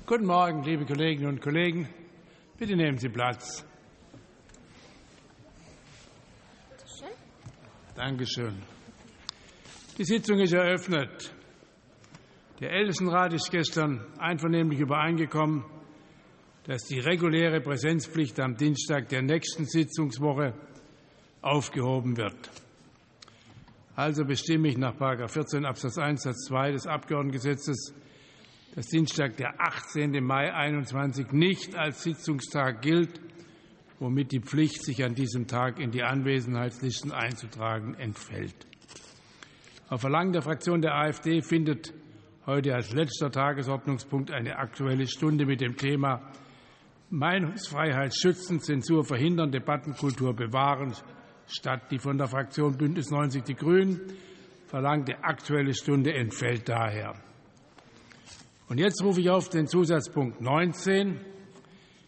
Guten Morgen, liebe Kolleginnen und Kollegen. Bitte nehmen Sie Platz. Danke schön. Die Sitzung ist eröffnet. Der Ältestenrat ist gestern einvernehmlich übereingekommen, dass die reguläre Präsenzpflicht am Dienstag der nächsten Sitzungswoche aufgehoben wird. Also bestimme ich nach § 14 Absatz 1 Satz 2 des Abgeordnetengesetzes, dass Dienstag, der 18. Mai 2021, nicht als Sitzungstag gilt, womit die Pflicht, sich an diesem Tag in die Anwesenheitslisten einzutragen, entfällt. Auf Verlangen der Fraktion der AfD findet heute als letzter Tagesordnungspunkt eine Aktuelle Stunde mit dem Thema Meinungsfreiheit schützen, Zensur verhindern, Debattenkultur bewahren statt. Die von der Fraktion Bündnis 90 Die Grünen verlangte Aktuelle Stunde entfällt daher. Und jetzt rufe ich auf den Zusatzpunkt 19